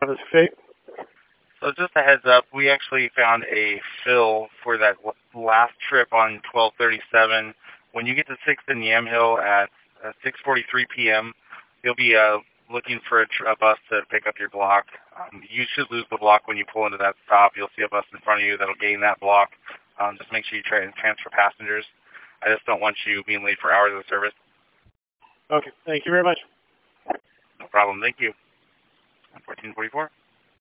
Fate. So just a heads up, we actually found a fill for that last trip on 1237. When you get to 6th and Yamhill at 6:43 p.m., you'll be looking for a bus to pick up your block. You should lose the block when you pull into that stop. You'll see a bus in front of you that'll gain that block. Just make sure you try and transfer passengers. I just don't want you being late for hours of service. Okay, thank you very much. No problem. Thank you. 1444.